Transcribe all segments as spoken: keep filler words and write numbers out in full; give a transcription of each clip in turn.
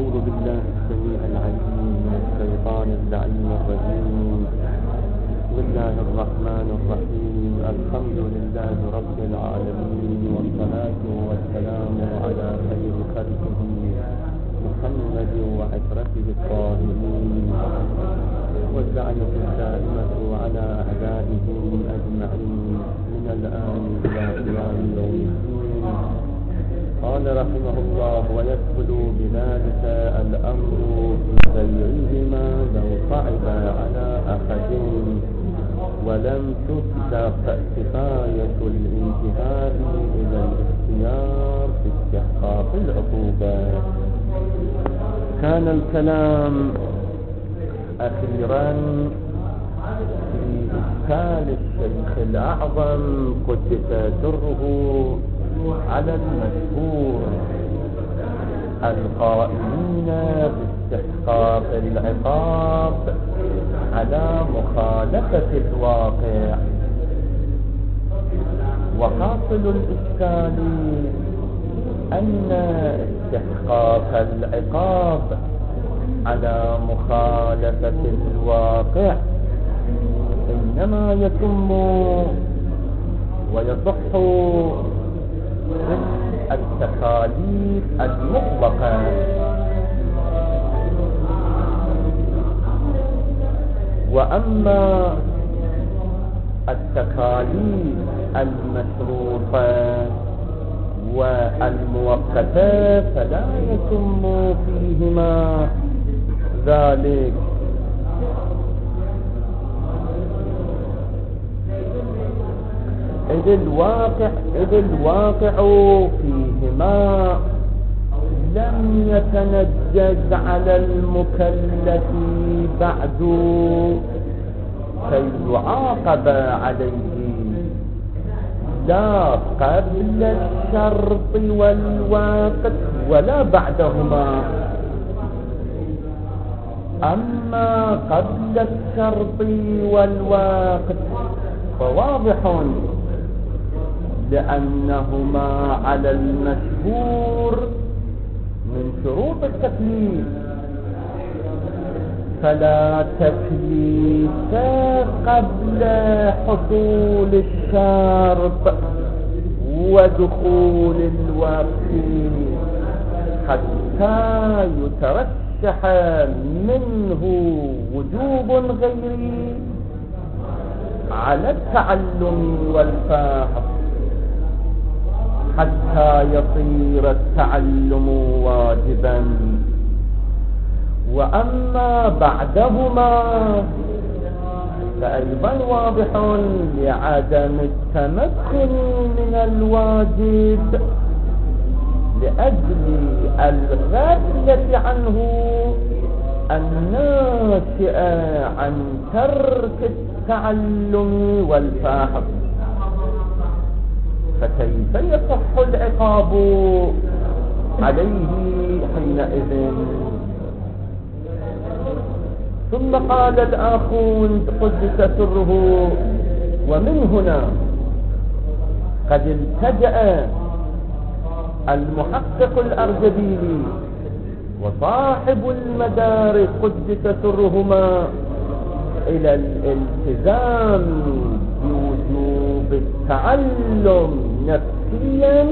أعوذ بالله السميع العليم من الشيطان اللعين الرجيم. بسم الله الرحمن الرحيم. الحمد لله رب العالمين، والصلاة والسلام على خير خلقه محمد وعترته الطاهرين، واللعنة الدائمة على أعدائهم أجمعين من الآن إلى قيام يوم الدين. قال رحمه الله: ويدخل بذلك الأمر في غيرهما لو صعب على أحد ولم تسبق كفاية الانتهاء إلى الاختيار في استحقاق العقوبة. كان الكلام أخيرا في إشكال الشيخ الأعظم قدس سره على المشهور القائلين باستحقاق العقاب على مخالفة الواقع. وحاصل الإشكال أن استحقاق العقاب على مخالفة الواقع إنما يتم ويصح التكاليف المطلقة، وأما التكاليف المشروطة والمؤقتة فلا يتم فيهما ذلك. إذ الواقع إذ الواقع فيهما لم يتنجز على المكلف بعد كي يعاقب عليه، لا قبل الشرط والوقت ولا بعدهما. أما قبل الشرط والوقت فواضح لأنهما على المشهور من شروط التكليف، فلا تكليف قبل حصول الشرط ودخول الوقت حتى يترشح منه وجوب غيري على التعلم والفحص حتى يصير التعلم واجبا. وأما بعدهما فأيضا واضح لعدم التمكن من الواجب لأجل الغفلة عنه الناشئة عن ترك التعلم والفحص، فكيف يصح العقاب عليه حينئذ؟ ثم قال الآخون قدس سره: ومن هنا قد التجأ المحقق الأرجبيلي وصاحب المدارك قدس سرهما إلى الالتزام بوجوب التعلم نفسيا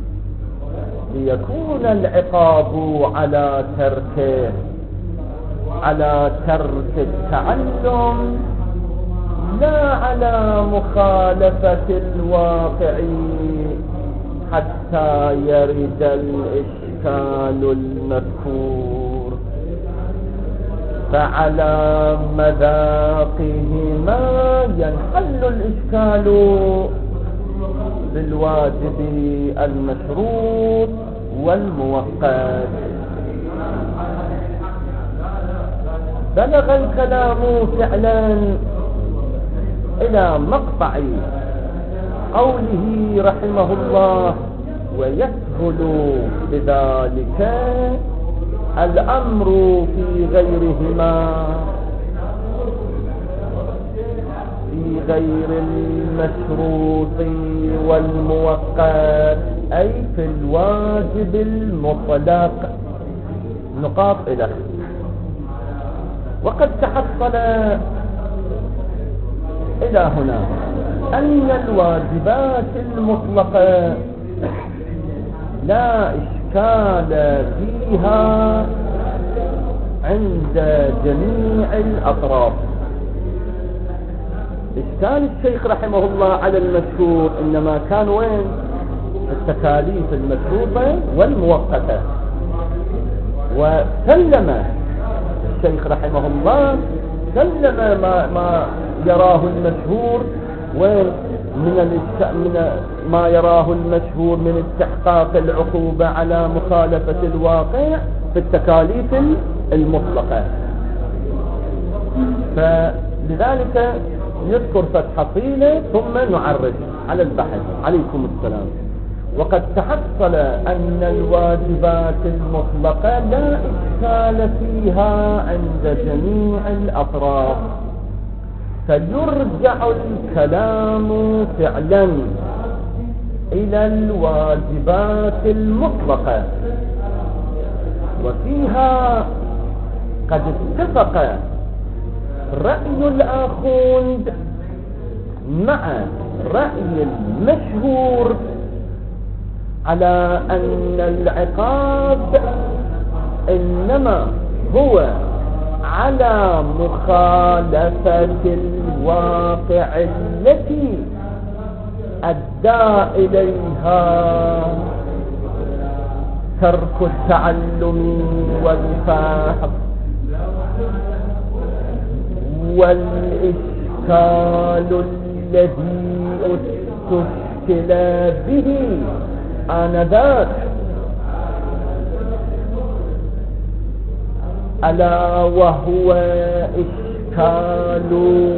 ليكون العقاب على تركه على ترك التعلم لا على مخالفة الواقع حتى يرد الإشكال المذكور. فعلى مذاقهما ينحل الإشكال بالواجب المشروط والمؤقت. بلغ الكلام فعلا إلى مقطع قوله رحمه الله: ويسهل بذلك الأمر في غيرهما في غير المشروط والمؤقت، أي في الواجب المطلق نقاط إلى وقد تحصل إلى هنا أن الواجبات المطلقة لا إشكال فيها عند جميع الأطراف. إشكال الشيخ رحمه الله على المشهور إنما كان وين؟ التكاليف المشروطة والمؤقتة. وسلم الشيخ رحمه الله سلم ما, ما يراه المشهور وين من, من ما يراه المشهور من استحقاق العقوبة على مخالفة الواقع في التكاليف المطلقة. فلذلك نذكر فتح طيلة ثم نعرج على البحث. عليكم السلام. وقد تحصل أن الواجبات المطلقة لا إشكال فيها عند جميع الأطراف، فيرجع الكلام فعلا إلى الواجبات المطلقة، وفيها قد اتفق رأي الآخوند مع رأي المشهور على أن العقاب إنما هو على مخالفة الواقع التي أدى إليها ترك التعلم والفحص. والإشكال الذي استشكل به آنذاك ألا وهو إشكال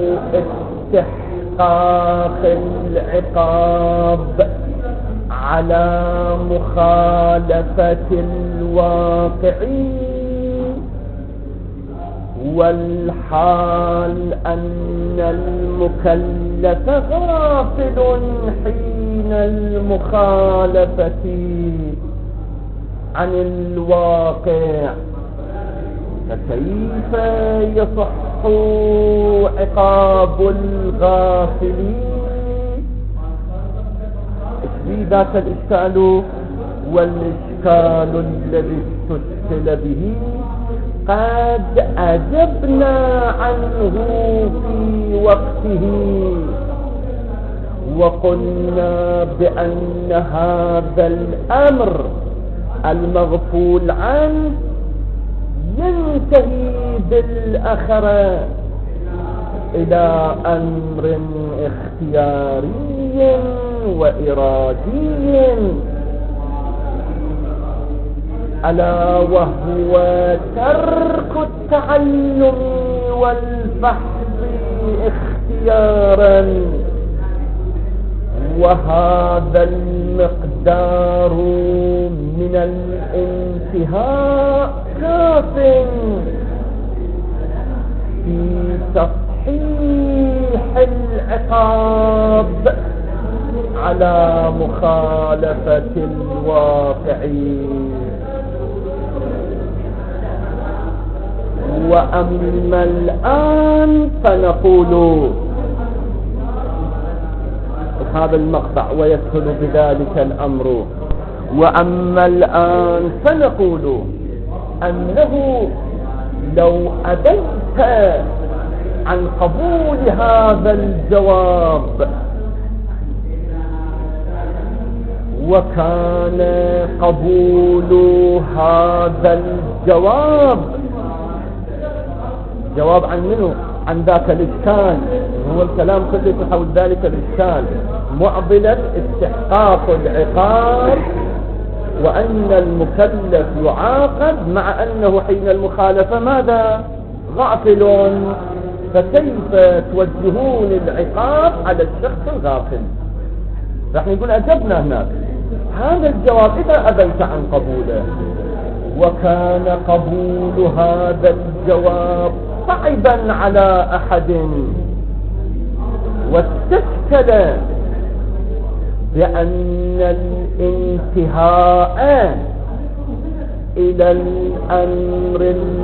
استحقاق العقاب على مخالفة الواقع، والحال أن المكلف غافل حين المخالفة عن الواقع، فكيف يصح عقاب الغافلين؟ في ذاك الإشكال والإشكال الذي استشكل به قد أجبنا عنه في وقته، وقلنا بأن هذا الأمر المغفول عنه ينتهي بالأخرى إلى أمر اختياري وإرادي، ألا وهو ترك التعلم والبحث اختيارا، وهذا المقدار من الانتهاء كاف في تصحيح العقاب على مخالفة الواقع. وأما الآن فنقول هذا المقطع ويسهل بذلك الأمر. وأما الآن فنقول أنه لو أبيت عن قبول هذا الجواب وكان قبول هذا الجواب جواب عن منه؟ عن ذاك الإشكال. هو الكلام كله حول ذلك الإشكال، معضلة استحقاق العقاب وأن المكلف يعاقب مع أنه حين المخالفة ماذا؟ غافل. فكيف توجهون العقاب على الشخص الغافل؟ راح نقول أجبنا هناك هذا الجواب إذا أبيت عن قبوله، وكان قبول هذا الجواب صعبا على أحد، واستشكل بأن الانتهاء إلى الأمر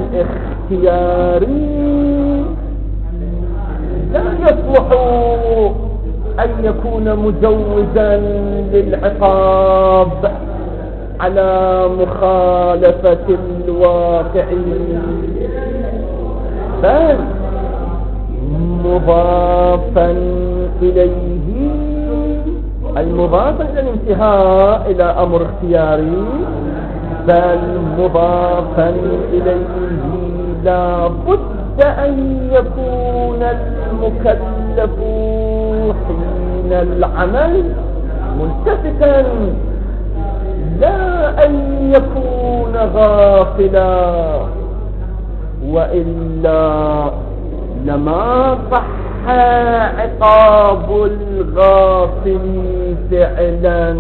الاختياري لا يصلح أن يكون مجوزا للعقاب على مخالفة الواقع، بل مضافا إليه، المضافا إلى الانتهاء إلى أمر اختياري، بل مضافا إليه لا بد أن يكون المكلف حين العمل ملتفتا، لا أن يكون غافلا، وإلا لما صح عقاب الغافل فعلا.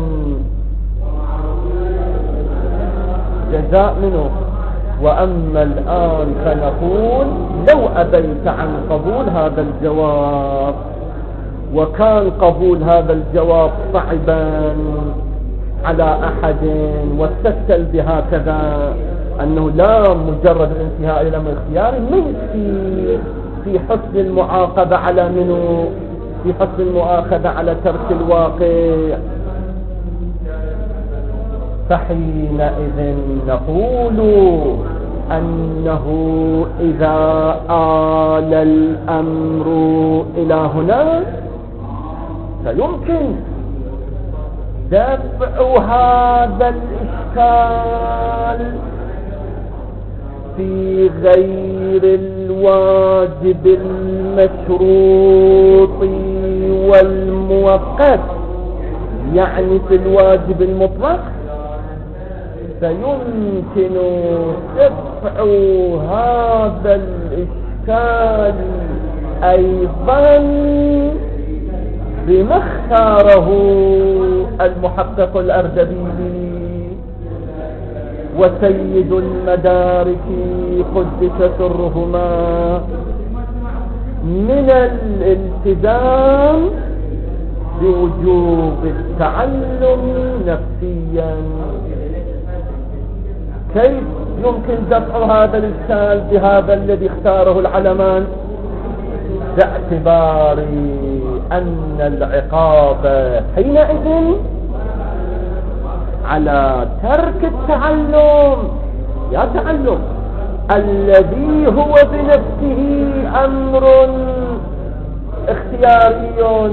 جزاء منه. وأما الآن فنقول لو أبيت عن قبول هذا الجواب، وكان قبول هذا الجواب صعبا على أحد، واستدل بهكذا أنه لا مجرد الانتهاء إلى الأمر الاختياري ما يكفي في حسن المعاقبة على منه، في حسن المؤاخذة على ترك الواقع، فحينئذ نقول أنه إذا آل الأمر إلى هنا فيمكن دفع هذا الإشكال في غير الواجب المشروط والمؤقت، يعني في الواجب المطلق فيمكن دفع هذا الإشكال أيضا بما اختاره المحقق الأردبيلي وسيد المدارك قدس سرهما من الالتزام بوجوب التعلم نفسيا. كيف يمكن دفع هذا الإشكال بهذا الذي اختاره العلمان؟ باعتبار أن العقاب حينئذ على ترك التعلم، يا تعلم الذي هو بنفسه أمر اختياري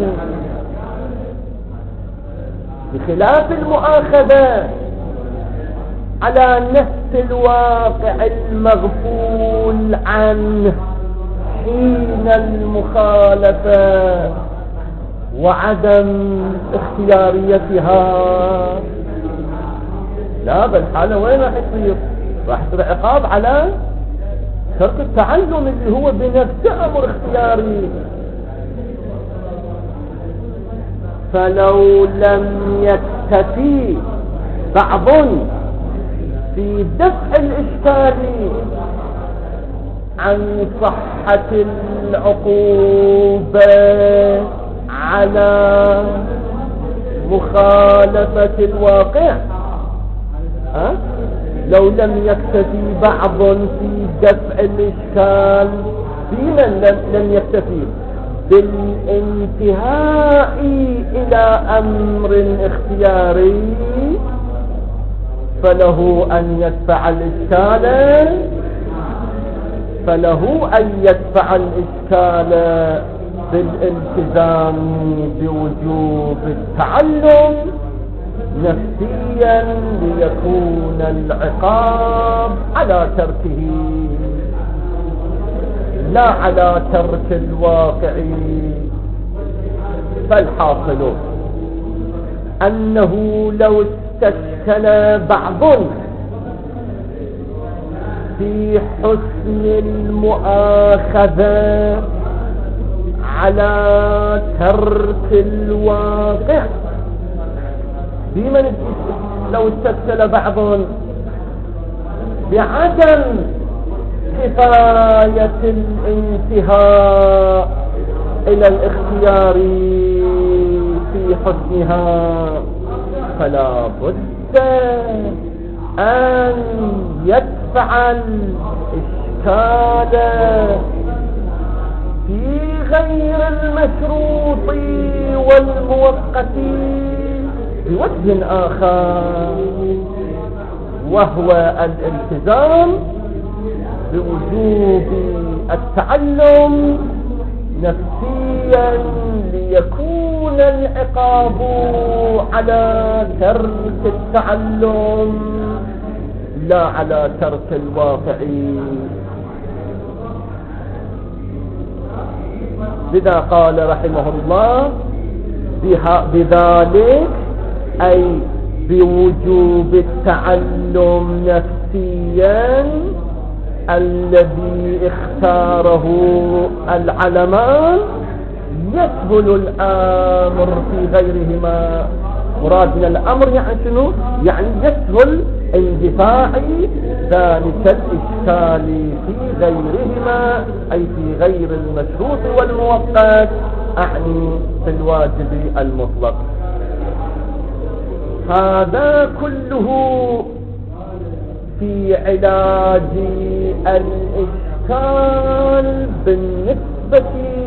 بخلاف المؤاخذة على نفس الواقع المغفول عنه حين المخالفة وعدم اختياريتها. لا بالحالة وين راح يصير؟ راح يصير عقاب على ترك التعلم اللي هو بنفسه أمر اختياري. فلو لم يكتفي بعض في دفع الإشكال عن صحة العقوبة على مخالفة الواقع، أه؟ لو لم يكتفي بعض في دفع الإشكال، بمن لم, لم يكتفي بالانتهاء إلى أمر اختياري، فله أن يدفع الإشكال فله أن يدفع الإشكال بالالتزام بوجوب التعلم نفسيا ليكون العقاب على تركه لا على ترك الواقع. فالحاصل أنه لو استشكل بعض في حسن المؤاخذة على ترك الواقع، بمن لو استشكل بعض بعدم كفاية الانتهاء إلى الاختيار في حسنها، فلا بد أن ليدفع الإشكال في غير المشروط والمؤقت بوجه آخر، وهو الالتزام بوجوب التعلم نفسيا ليكون العقاب على ترك التعلم لا على ترك الواقع. لذا قال رحمه الله بذلك أي بوجوب التعلم نفسيا الذي اختاره العلمان يسهل الأمر في غيرهما. مراد من الأمر يعني شنو؟ يعني يسهل اندفاع ذلك الإشكال في غيرهما، أي في غير المشروط والمؤقت، أعني في الواجب المطلق. هذا كله في علاج الإشكال بالنسبة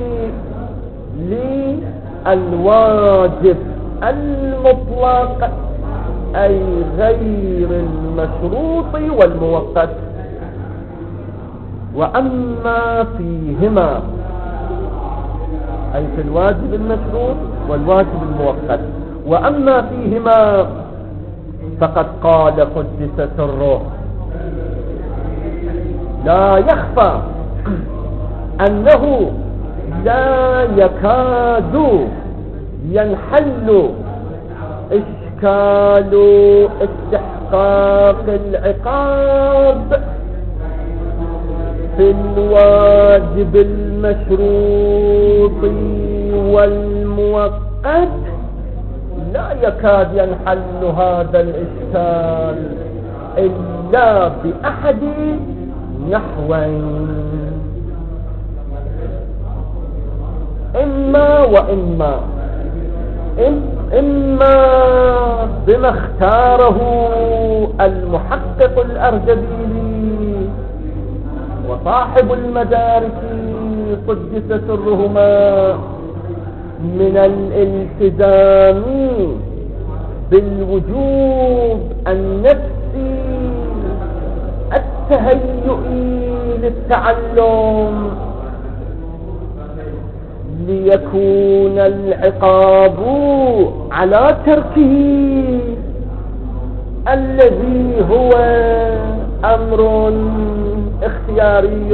للواجب المطلق أي غير المشروط والمؤقت. وأما فيهما أي في الواجب المشروط والواجب المؤقت، وأما فيهما فقد قال قدس سره لا يخفى أنه لا يكاد ينحل إشكال استحقاق العقاب في الواجب المشروط والمؤقت، لا يكاد ينحل هذا الإشكال إلا بأحد نحوين: إما وإما، إما بما اختاره المحقق الأرجبيلي وصاحب المدارك قدس سرهما من الالتزام بالوجوب النفسي التهيئي للتعلم ليكون العقاب على تركه الذي هو أمر اختياري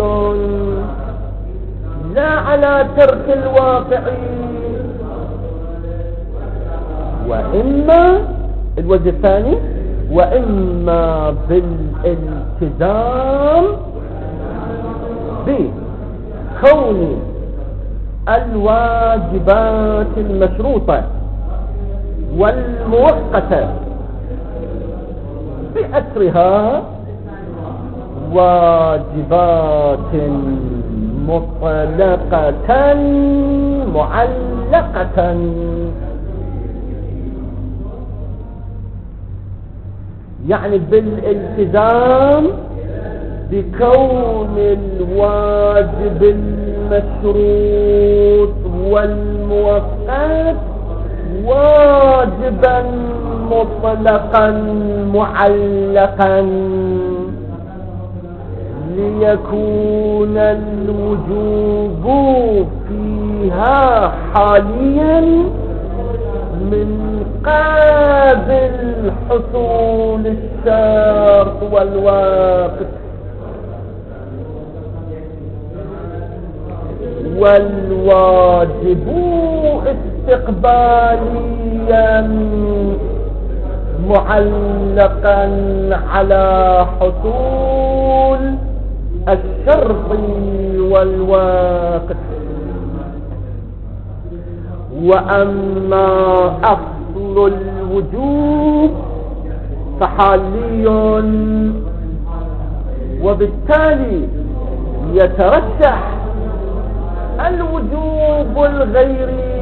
لا على ترك الواقع. وإما الوجه الثاني، وإما بالالتزام بكون الواجبات المشروطة والمؤقتة بأسرها واجبات مطلقة معلقة، يعني بالالتزام بكون الواجب المشروط والمؤقت واجبا مطلقا معلقا، ليكون الوجوب فيها حاليا من قابل حصول الشرط والوقت، والواجب استقباليا معلقا على حصول الشرط والوقت. وأما أصل الوجوب فحالي، وبالتالي يترشح الوجوب الغيري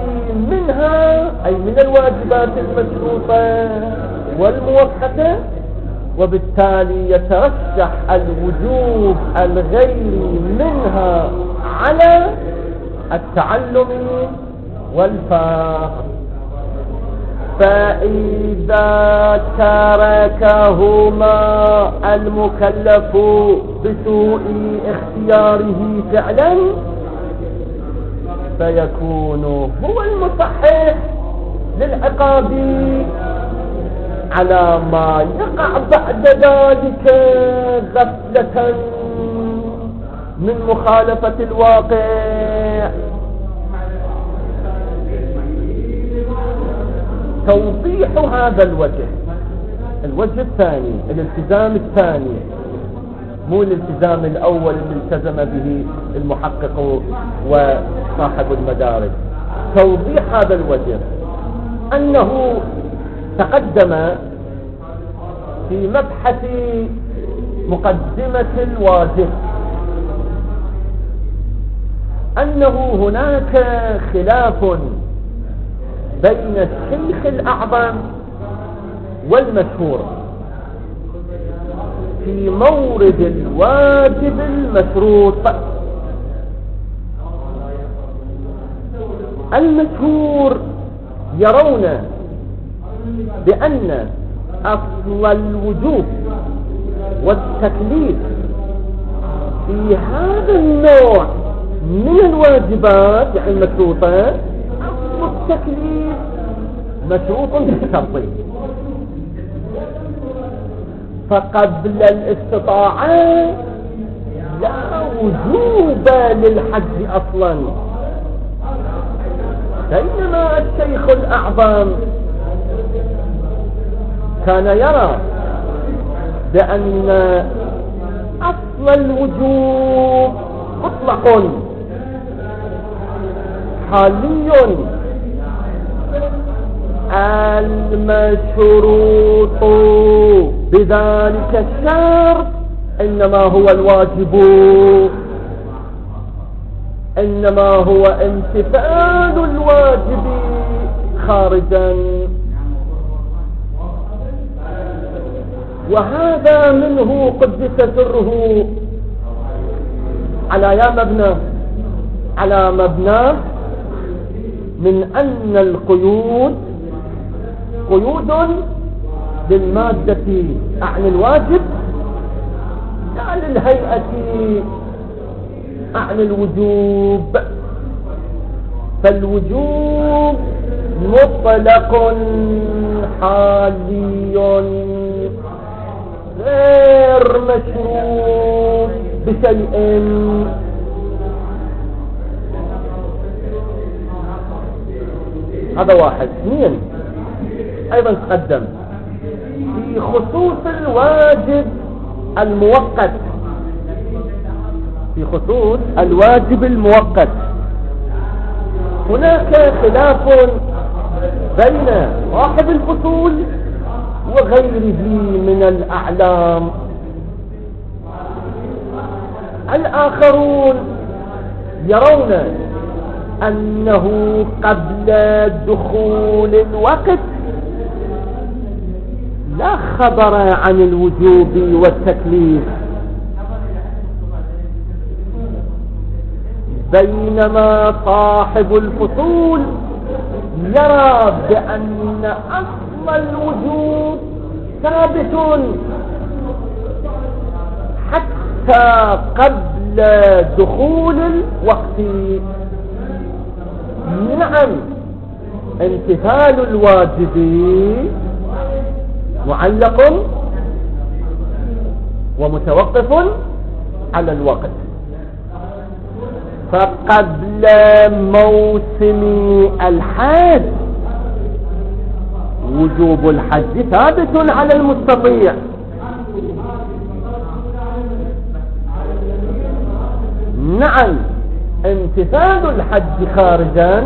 منها أي من الواجبات المشروطة والمؤقتة وبالتالي يترشح الوجوب الغيري منها على التعلم والفقر. فإذا تركهما المكلف بسوء اختياره فعلا فيكون هو المصحح للعقاب على ما يقع بعد ذلك غفلة من مخالفة الواقع. توضيح هذا الوجه، الوجه الثاني، الالتزام الثاني، مو الالتزام الأول اللي التزم به المحقق وصاحب المدارج. توضيح هذا الوجه أنه تقدم في مبحث مقدمة الواجب أنه هناك خلاف بين الشيخ الأعظم والمشهور في مورد الواجب المشروط. المشهور يرون بأن أصل الوجوب والتكليف في هذا النوع من الواجبات يعني المشروطة، أصل التكليف مشروط بالشرط، فقبل الاستطاعة لا وجوب للحج أصلا. بينما الشيخ الأعظم كان يرى بأن أصل الوجوب مطلق حالي، المشروط بذلك الشرط إنما هو الواجب، إنما هو امتثال الواجب خارجا. وهذا منه قدس سره على يا مبنى على مبنى من أن القيود قيود للمادة عن الواجب لا للهيئة عن الوجوب، فالوجوب مطلق حالي غير مشروط بشيء. هذا واحد. اثنين، ايضا تقدم في خصوص الواجب المؤقت، في خصوص الواجب المؤقت هناك خلاف بين صاحب الفصول وغيره من الأعلام. الآخرون يرون أنه قبل دخول الوقت لا خبر عن الوجوب والتكليف، بينما صاحب الفصول يرى بأن أصل الوجوب ثابت حتى قبل دخول الوقت. نعم، امتثال الواجب معلق ومتوقف على الوقت، فقبل موسم الحج وجوب الحج ثابت على المستطيع، نعم امتثال الحج خارجا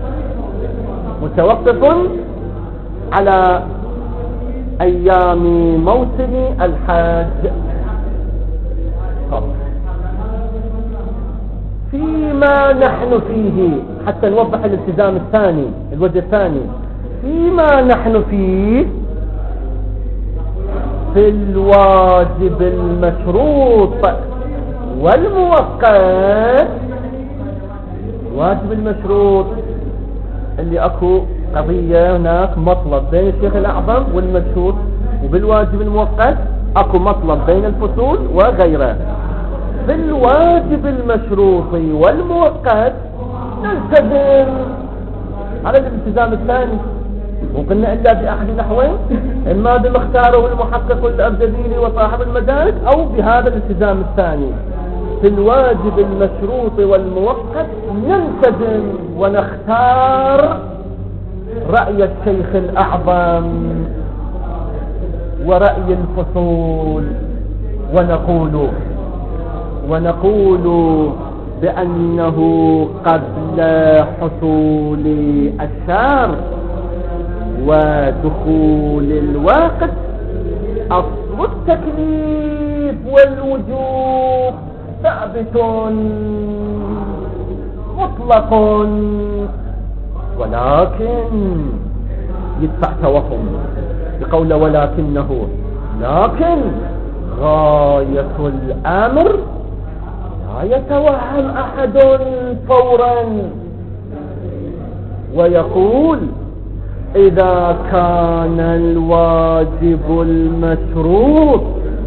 متوقف على أيام موسم الحج. فيما نحن فيه حتى نوضح الالتزام الثاني، الوجه الثاني، فيما نحن فيه في الواجب المشروط والمؤقت. واجب المشروط اللي اكو قضية هناك مطلب بين الشيخ الأعظم والمشروط، وبالواجب المؤقت اكو مطلب بين الفصول وغيره. في الواجب المشروط والمؤقت نلتزم على الالتزام الثاني، وقلنا إلا بأحد نحوين، إما بمختاره والمحقق الأبجديري وصاحب المدارك، أو بهذا الالتزام الثاني. في الواجب المشروط والمؤقت نلتزم ونختار رأي الشيخ الأعظم ورأي الفصول، ونقول ونقول بأنه قبل حصول الشهر ودخول الوقت أصل التكليف والوجوب ثابت مطلق، ولكن يدفع توهم بقول ولكنه، لكن غاية الأمر لا يتوهم أحد فورا ويقول إذا كان الواجب المشروط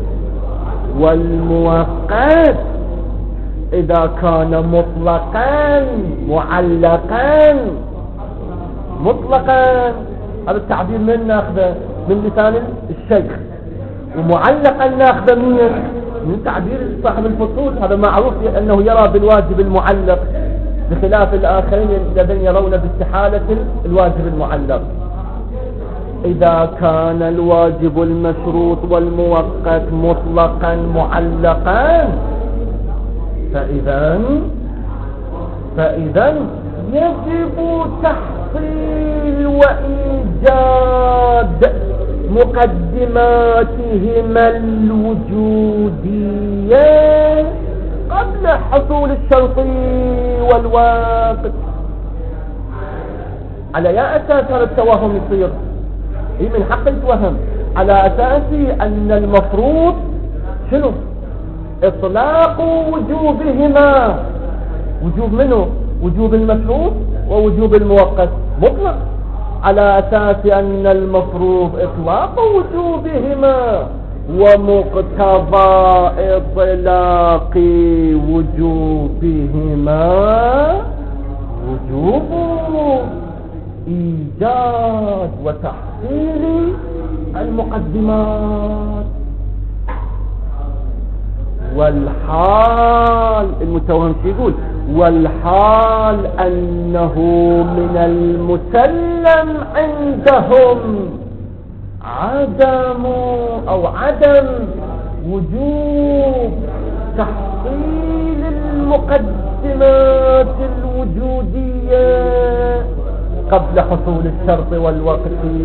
والمؤقت إذا كان مطلقا معلقا مطلقا، هذا التعبير من ناخذه من لسان الشيخ، ومعلقا ناخذه من من تعبير صاحب الفصول. هذا معروف أنه يرى بالواجب المعلق بخلاف الآخرين الذين يرون باستحالة الواجب المعلق. إذا كان الواجب المشروط والمؤقت مطلقا معلقا فإذا فإذا يجب تحصيل وإيجاد مقدماتهما الوجودية قبل حصول الشرط والوقت. على يا أساس هذا التوهم يصير؟ إيه من حق يتوهم على أساس أن المفروض شنو؟ إطلاق وجوبهما. وجوب منه؟ وجوب المشروط ووجوب المؤقت مطلق، على أساس أن المفروض إطلاق وجوبهما، ومقتضى إطلاق وجوبهما وجوب إيجاد وتحصيل المقدمات. والحال المتوهم يقول والحال أنه من المسلم عندهم عدم أو عدم وجوب تحصيل المقدمات الوجودية قبل حصول الشرط والوقت.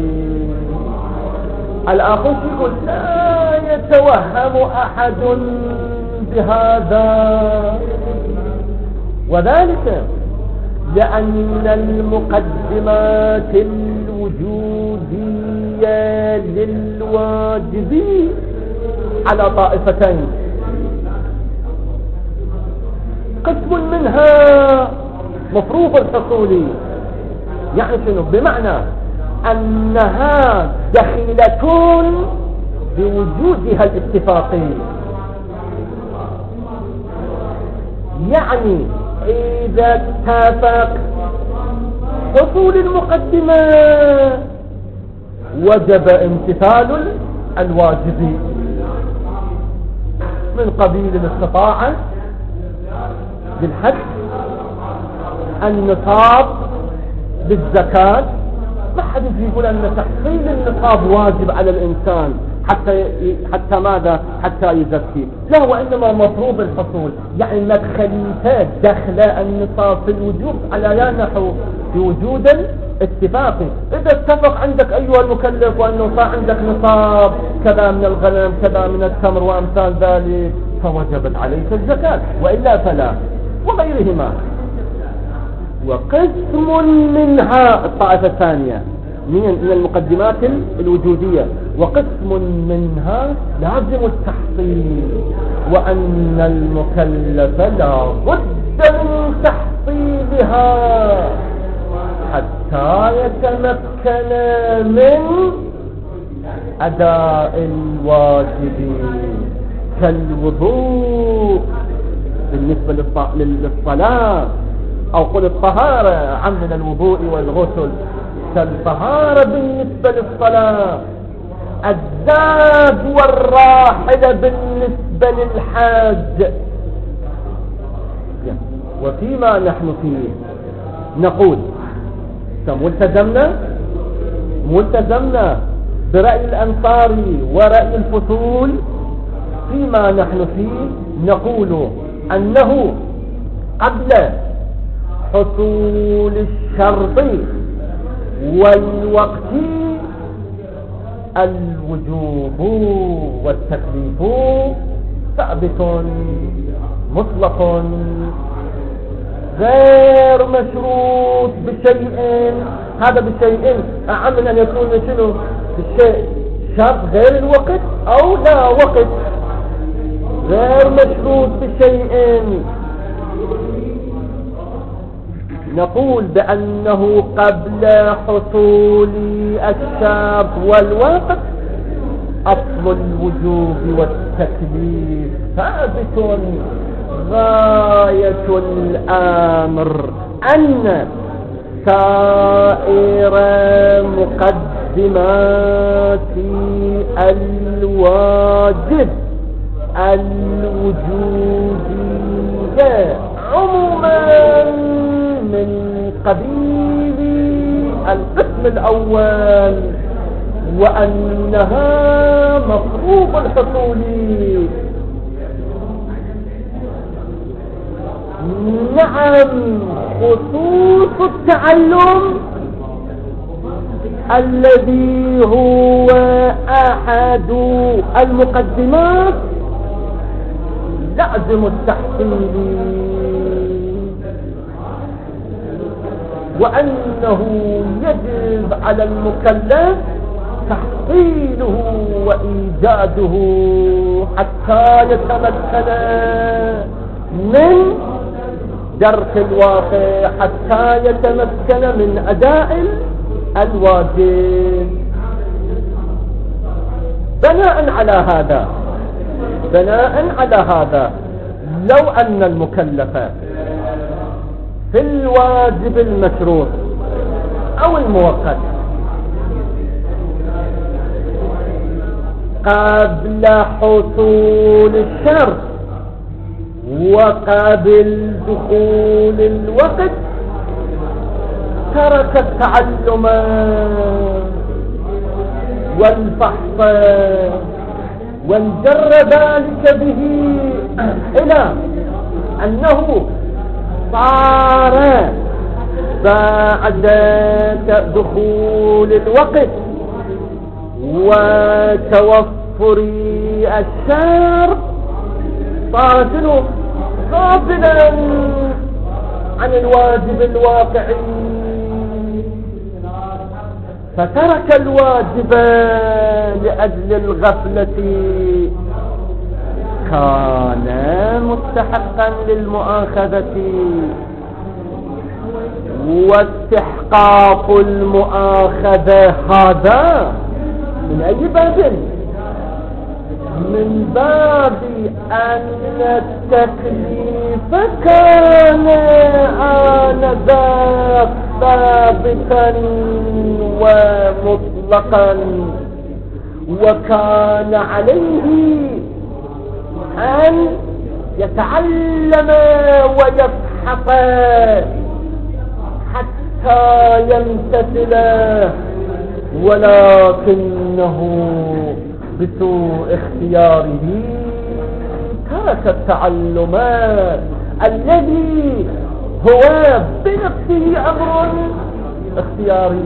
الآخر يقول لا يتوهم أحد بهذا، وذلك لأن المقدمات الوجودية للواجب على طائفتين. قسم منها مفروض الحصول، يعني شنو؟ بمعنى أنها دخيلة بوجودها الاتفاقي، يعني إذا اتفق حصول المقدمة وجب امتثال الواجب من قبيل الاستطاعة بالحج، النصاب بالزكاة. ما حد يقول أن تحصيل النصاب واجب على الإنسان حتى حتى ماذا؟ حتى يزكي، لا، وإنما مفروض الحصول، يعني مدخليته دخل النصاب في الوجوب على لا نحو بوجود اتفاقي. إذا اتفق عندك أيها المكلف وأنه صار عندك نصاب كذا من الغنم كذا من التمر وأمثال ذلك فوجبت عليك الزكاة، وإلا فلا، وغيرهما. وقسم منها الطائفة الثانية من المقدمات الوجودية، وقسم منها لازم التحصيل، وأن المكلف لا بد من تحصيلها حتى يتمكن من أداء الواجب، كالوضوء بالنسبة للصلاة، أو قل الطهارة عم من الوضوء والغسل، كالطهارة بالنسبة للصلاة، الزاد والراحلة بالنسبة للحاج. وفيما نحن فيه نقول ملتزمنا ملتزمنا برأي الأنصاري ورأي الفصول. فيما نحن فيه نقول أنه قبل حصول الشرط والوقت الوجوب والتكليف ثابت مطلق غير مشروط بشيء. هذا بشيء أعم من أن يكون شنو الشيء شرط غير الوقت أو لا وقت، غير مشروط بشيء. نقول بأنه قبل حصول الشرط والوقت أصل الوجوب والتكليف ثابت. غاية الأمر أن سائر مقدمات الواجب الوجودية عموما من قبيل القسم الأول، وأنها مفروض الحصول. نعم، خصوص التعلم الذي هو أحد المقدمات لازم التحصيل، وأنه يجب على المكلف تحصيله وإيجاده حتى يتمكن من درك الواقع، حتى يتمكن من أداء الواجب. بناء على هذا بناء على هذا لو أن المكلف في الواجب المشروط أو المؤقت قبل حصول الشرط وقبل دخول الوقت ترك التعلم والفحص وانجر ذلك به إلى أنه صار بعد دخول الوقت وتوفر الشرط صار شنو غافلا عن الواجب الواقعي، فترك الواجب لأجل الغفلة، كان مستحقا للمؤاخذة. واستحقاق المؤاخذة هذا من أي باب؟ من باب أن التكليف كان آنذاك ثابتا ومطلقا، وكان عليه أن يتعلم ويفحص حتى يمتثل، ولكنه بسوء اختياره ترك التعلم الذي هو بنفسه أمر اختياري،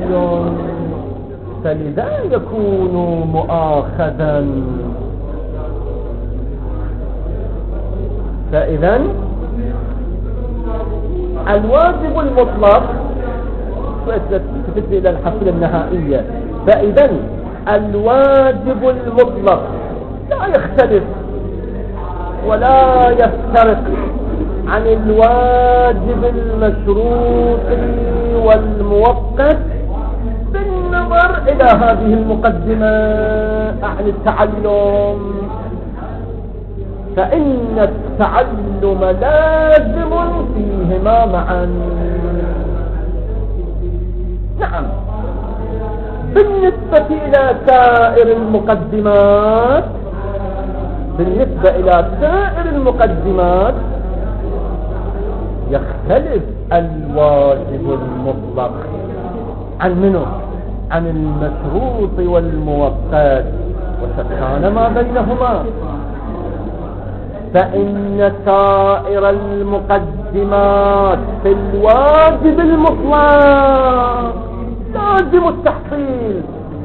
فلذا يكون مؤاخذا. فإذا الواجب المطلق تفتي إلى الحصيلة النهائية. فإذا الواجب المطلق لا يختلف ولا يفترق عن الواجب المشروط والمؤقت بالنظر إلى هذه المقدمة عن التعلم، فإن التعلم لازم فيهما معا. نعم، بالنسبة إلى سائر المقدمات بالنسبة إلى سائر المقدمات يختلف الواجب المطلق عن منه؟ عن المشروط والمؤقت، وشتان ما بينهما. فإن سائر المقدمات في الواجب المطلق لازم التحصيل،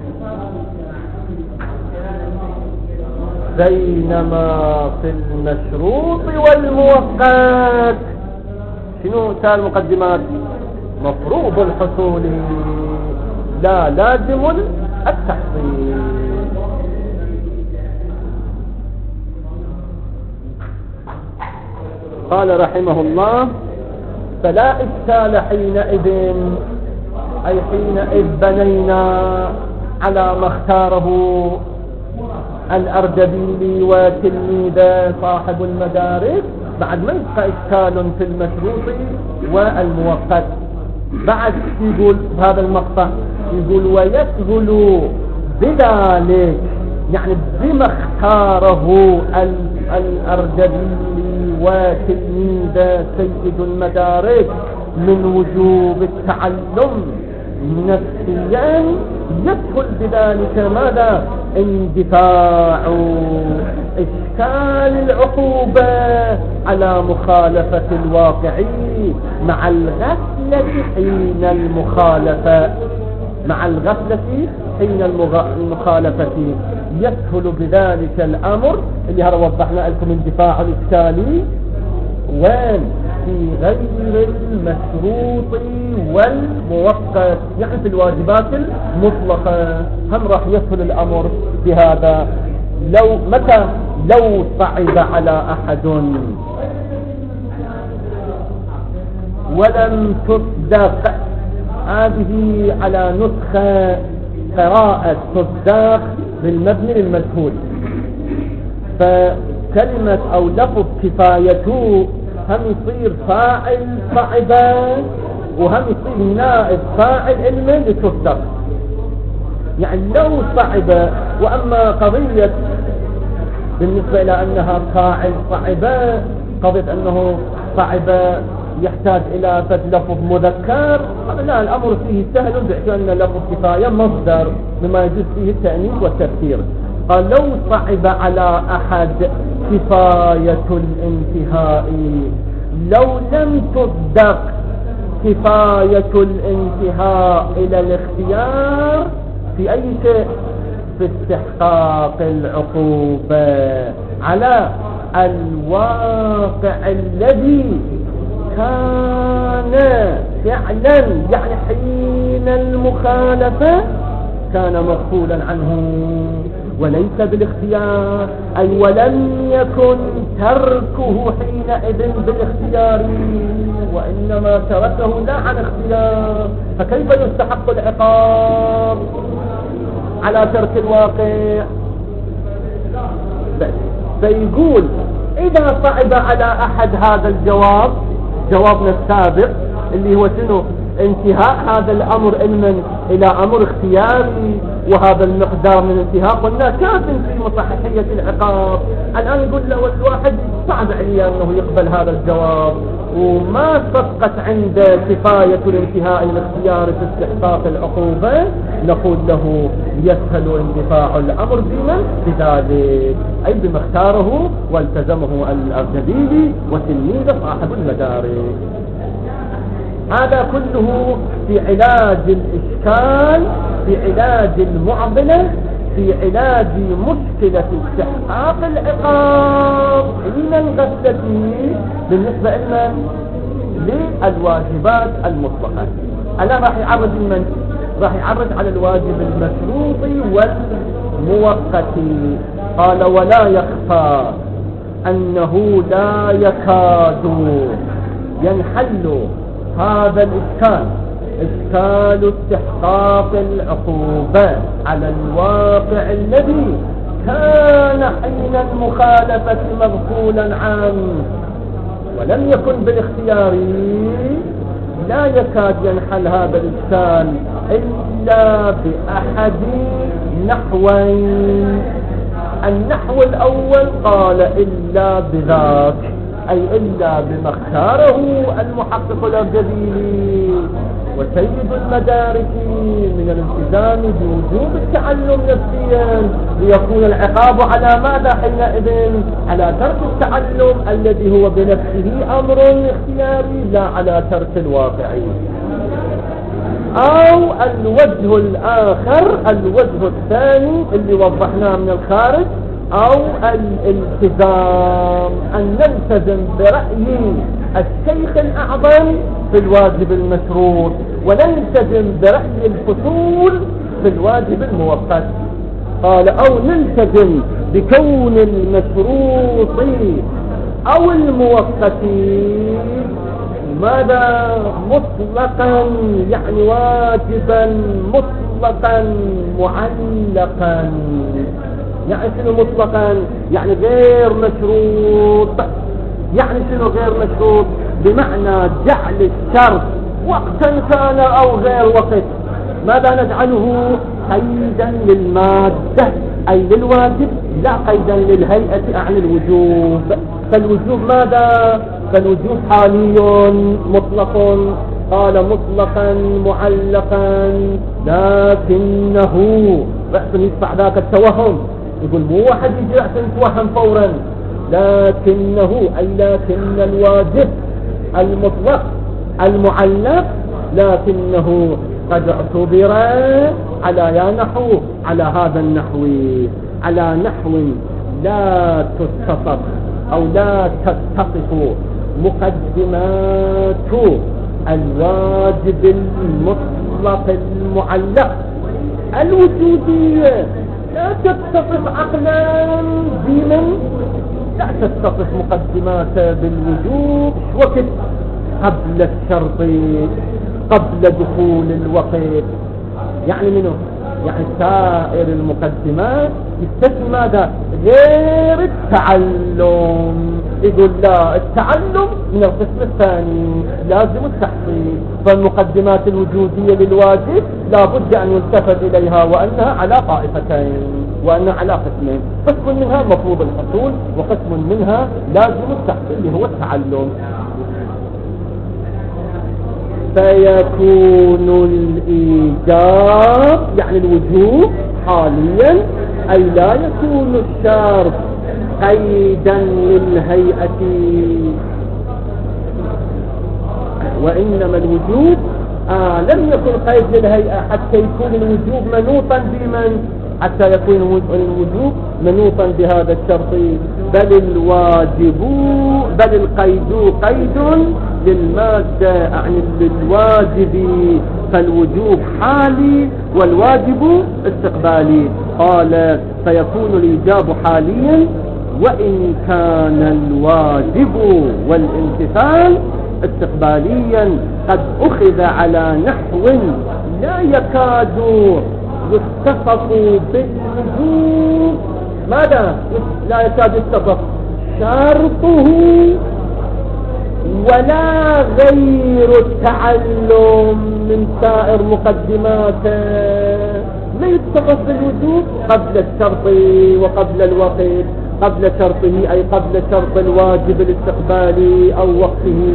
بينما في المشروط والمؤقت شنو سائر المقدمات؟ مفروض الحصول لا لازم التحصيل. قال رحمه الله: فلا إشكال حينئذ، أي حينئذ بنينا على ما اختاره الأردبيلي وتلميذه صاحب المدارس، بعد ما يبقى إشكال في المشروط والمؤقت. بعد يقول هذا المقطع، يقول: ويسهل بذلك، يعني بما اختاره الأردبيلي وتلميذه سيد المدارس من وجوب التعلم نفسيا، يدخل بذلك ماذا؟ اندفاع إشكال العقوبة على مخالفة الواقع مع الغفلة حين المخالفة مع الغفلة حين المخالفة يسهل بذلك الأمر اللي هذا وضحنا لكم اندفاع الإشكالي وين في غير المشروط والمؤقت، يعني في الواجبات المطلقة هم راح يسهل الأمر بهذا. لو متى لو صعب على أحد ولم تصدق، هذه على نسخة قراءة تصدق بالمبني للمجهول، فكلمة أو لفظ كفايته هم يصير فاعل صعبة وهم يصير نائب فاعل علما لتصدق، يعني لو صعبة. وأما قضية بالنسبة إلى أنها فاعل صعبة، قضية أنه صعبة يحتاج إلى فد لفظ مذكر، هذا لا، الأمر فيه سهل بحيث أن لفظ كفاية مصدر مما يجوز فيه التأنيث والتذكير. قال: لو صعب على أحد كفاية الانتهاء، لو لم تصدق كفاية الانتهاء إلى الاختيار في أي شيء، في استحقاق العقوبة على الواقع الذي كان فعلا، يعني حين المخالفة كان مغفولا عنه وليس بالاختيار، أي ولم يكن تركه حينئذ بالاختيار وإنما تركه لا عن اختيار، فكيف يستحق العقاب على ترك الواقع؟ فيقول: إذا صعب على أحد هذا الجواب، جوابنا السابق اللي هو شنو؟ انتهاء هذا الأمر علما إلى أمر اختياري، وهذا المقدار من الانتهاء قلنا كاف في مصححية العقاب. الآن يقول له الواحد صعب عليه أنه يقبل هذا الجواب وما صدقت عنده كفاية الانتهاء الاختياري في استحقاق العقوبة، نقول له يسهل اندفاع الأمر بما بذلك، أي بما اختاره والتزمه الأردبيلي وتلميذ صاحب المدارس. هذا كله في علاج الإشكال، في علاج المعضلة، في علاج مشكلة استحقاق العقاب حين الغفلة بالنسبة لنا للواجبات المطلقة. الآن راح يعرض من راح يعرض على الواجب المشروطي والمؤقتي. قال ولا يخفى أنه لا يكاد ينحل هذا الإشكال، إشكال استحقاق العقوبة على الواقع الذي كان حين المخالفة مغفولا عنه ولم يكن بالاختيار. لا يكاد ينحل هذا الإشكال إلا بأحد نحوين. النحو الأول قال إلا بذاك، أي إلا بما اختاره المحقق الأبجدي وسيد المدارك من الالتزام بوجوب التعلم نفسيا، ليكون العقاب على ماذا حينئذ؟ على ترك التعلم الذي هو بنفسه أمر اختياري، لا على ترك الواقعي. أو الوجه الآخر، الوجه الثاني اللي وضحناه من الخارج، أو الالتزام، أن نلتزم برأي الشيخ الأعظم في الواجب المشروط ونلتزم برأي الفصول في الواجب المؤقت. قال أو نلتزم بكون المشروط أو المؤقت ماذا مطلقا، يعني واجبا مطلقا معلقا. يعني شنو مطلقا؟ يعني غير مشروط. يعني شنو غير مشروط؟ بمعنى جعل الشرط وقتا كان أو غير وقت، ماذا نجعله؟ قيدا للمادة أي للواجب، لا قيدا للهيئة عن الوجوب. فالوجوب ماذا؟ فالوجوب حالي مطلق. قال مطلقا معلقا، لكنه رأس يدفع ذاك التوهم. يقول مو واحد يجي رأس يتوهم فورا، لكنه أي لكن الواجب المطلق المعلق لكنه قد اعتبر على يا نحو على هذا النحو، على نحو لا تتصف أو لا تتصف مقدمات الواجب المطلق المعلق الوجودية، لا تتصف عقلا دينا، لا تتصف مقدمات بالوجوب وقت قبل الشرط قبل دخول الوقت. يعني منه يعني سائر المقدمات يستثني ماذا؟ غير التعلم. يقول لا، التعلم من القسم الثاني لازم التحصيل. فالمقدمات الوجودية للواجب لا بد أن يلتفت إليها وأنها على طائفتين وأنها على قسمين، قسم منها مفروض الحصول وقسم منها لازم التحصيل اللي هو التعلم. فيكون الإيجاب يعني الوجوب حاليا، أي لا يكون الشرط قيدا للهيئة، وإنما الوجوب آه لم يكن قيد للهيئة حتى يكون الوجوب منوطا بمن؟ حتى يكون الوجوب منوطا بهذا الشرط. بل الواجب بل القيد قيد للمادة يعني للواجب، فالوجوب حالي والواجب استقبالي. قال فيكون الإيجاب حاليا وإن كان الواجب والامتثال استقباليا قد أخذ على نحو لا يكاد يتصف بالوجوب. ماذا لا يكاد يتصف؟ شرطه ولا غير التعلم من سائر مقدماته، ما يتصف بالوجوب قبل الشرط وقبل الوقت، قبل شرطه أي قبل شرط الواجب الاستقبالي أو وقته.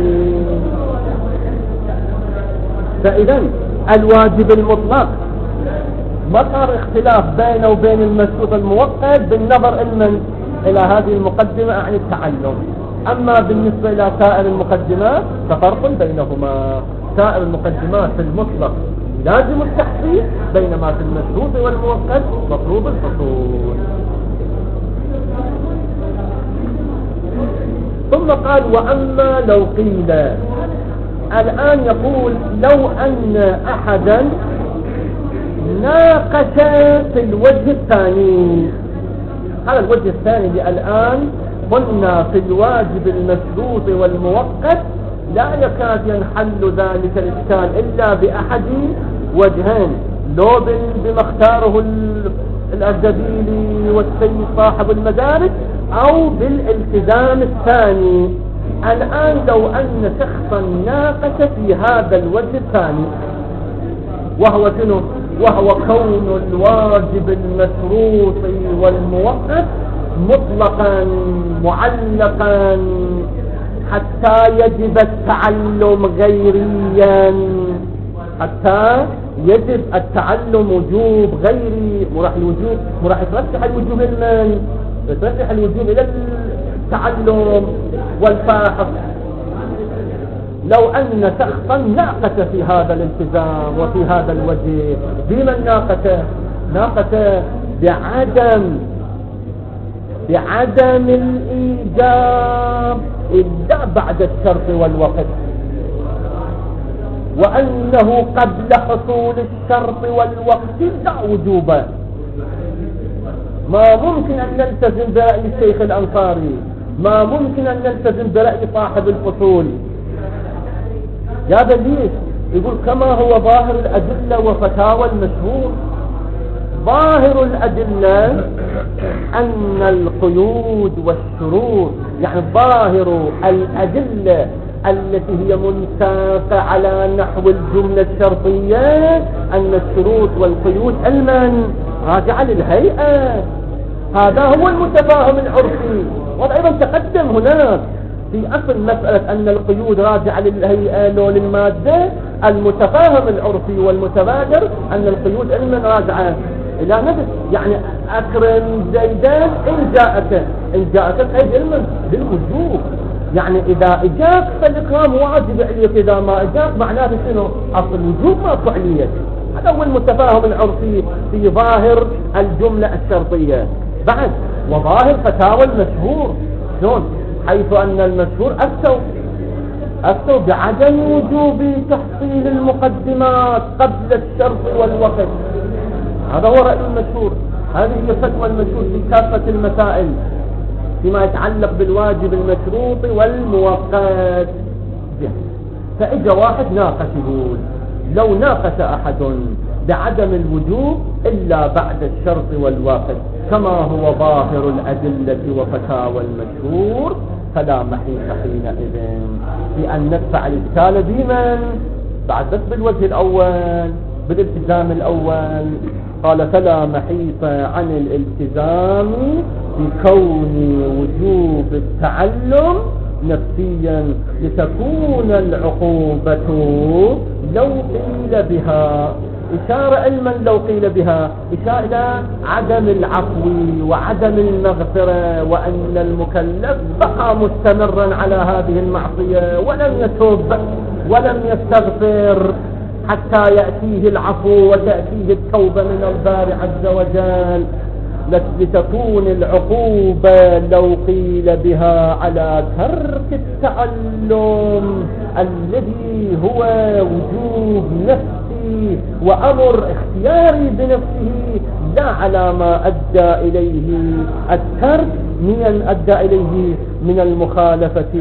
فإذا الواجب المطلق مطر اختلاف بينه وبين المشروط المؤقت بالنظر إلمن إلى هذه المقدمة عن التعلم. أما بالنسبة إلى سائر المقدمات ففرق بينهما. سائر المقدمات في المطلق لازم التحصيل، بينما في المشروط والمؤقت مفروض الحصول. ثم قال وأما لو قيل، الآن يقول لو أن أحدا ناقش في الوجه الثاني. هذا الوجه الثاني اللي الآن قلنا في الواجب المشروط والمؤقت لا يكاد ينحل ذلك الإشكال إلا بأحد وجهين، لو بما اختاره الأردبيلي والسيد صاحب المدارك أو بالالتزام الثاني. الآن لو أن شخصا ناقش في هذا الوجه الثاني وهو شنو؟ وهو كون الواجب المشروط والمؤقت مطلقا معلقا حتى يجب التعلم غيريا، حتى يجب التعلم وجوب غيري. وراح الوجوب وراح يترشح الوجوب لمن؟ يترشح الوجوب الى التعلم والفاحص. لو ان شخصا ناقش في هذا الالتزام وفي هذا الوجه، بمن ناقش؟ ناقش بعدم بعدم الإيجاب إلا بعد الشرط والوقت، وأنه قبل حصول الشرط والوقت لا وجوبا. ما ممكن أن نلتزم برأي الشيخ الأنصاري، ما ممكن أن نلتزم برأي صاحب الفصول. يا ليش؟ يقول كما هو ظاهر الأدلة وفتاوى المشهور. ظاهر الأدلة أن القيود والشروط، يعني ظاهر الأدلة التي هي منساقة على نحو الجملة الشرطية أن الشروط والقيود المن راجعة للهيئة. هذا هو المتفاهم العرفي، وأيضا تقدم هناك في أصل مسألة أن القيود راجعة للهيئة لو للمادة. المتفاهم العرفي والمتبادر أن القيود المن راجعة إلى نفس، يعني أكرم زيدان إن جاءك، إن جاءك أي علما بالوجوب، يعني إذا إجاك فالإكرام واجب عليك، إذا ما إجاك معناه شنو؟ أصل الوجوب ما عليك. هذا هو المتفاهم العرفي في ظاهر الجملة الشرطية. بعد وظاهر فتاوى المشهور شلون؟ حيث أن المشهور أفتوا أفتوا بعدم وجوب تحصيل المقدمات قبل الشرط والوقت. هذا هو رأي المشهور، هذه هي فتوى المشهور في كافة المسائل فيما يتعلق بالواجب المشروط والمؤقت. فإجا واحد ناقش يقول لو ناقش أحد بعدم الوجوب إلا بعد الشرط والوقت كما هو ظاهر الأدلة وفتاوى المشهور فلا محيط حينئذ في أن ندفع الإشكال بمن؟ بعد بس بالوجه الأول بالالتزام الأول. قال فلا محيط عن الالتزام بكون وجوب التعلم نفسيا لتكون العقوبة لو قيل بها إشارة علما لو قيل بها إشارة إلى عدم العفو وعدم المغفرة، وأن المكلف بقى مستمرا على هذه المعصية ولم يتوب ولم يستغفر حتى يأتيه العفو وتأتيه التوبة من الباري عز وجل. لتكون العقوبة لو قيل بها على ترك التعلم الذي هو وجوب نفسي وأمر اختياري بنفسه، لا على ما أدى إليه الترك من أدى إليه من المخالفة.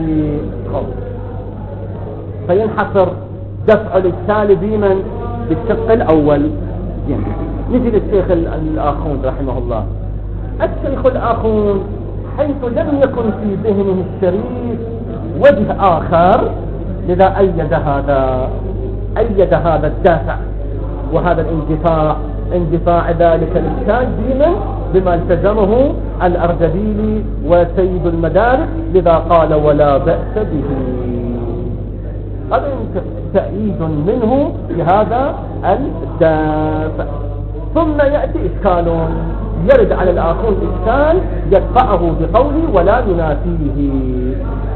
فينحصر دفع الإشكال بمن؟ بالشق الأول. يعني نجي للشيخ الآخون رحمه الله. الشيخ الآخون حيث لم يكن في ذهنه الشريف وجه آخر لذا أيد هذا أيد هذا الدافع وهذا الاندفاع اندفاع ذلك الإشكال بمن؟ بما التزمه الأردبيلي وسيد المدارك، لذا قال ولا بأس به. هذا تأييد منه بهذا الدافع. ثم يأتي إشكال يرد على الآخر إشكال يدفعه بقوله ولا ينافيه.